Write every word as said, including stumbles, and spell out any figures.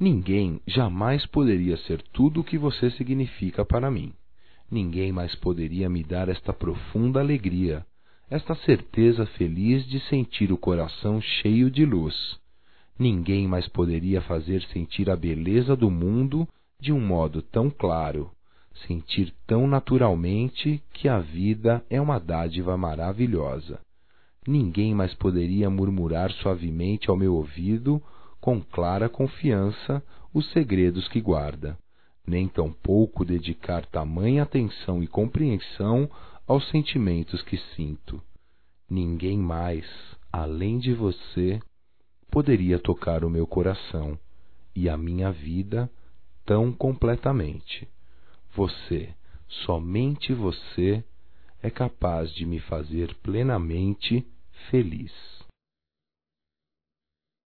Ninguém jamais poderia ser tudo o que você significa para mim. Ninguém mais poderia me dar esta profunda alegria, esta certeza feliz de sentir o coração cheio de luz. Ninguém mais poderia fazer sentir a beleza do mundo de um modo tão claro, sentir tão naturalmente que a vida é uma dádiva maravilhosa. Ninguém mais poderia murmurar suavemente ao meu ouvido, com clara confiança, os segredos que guarda, nem tampouco dedicar tamanha atenção e compreensão aos sentimentos que sinto. Ninguém mais, além de você, poderia tocar o meu coração e a minha vida tão completamente. Você, somente você, é capaz de me fazer plenamente feliz.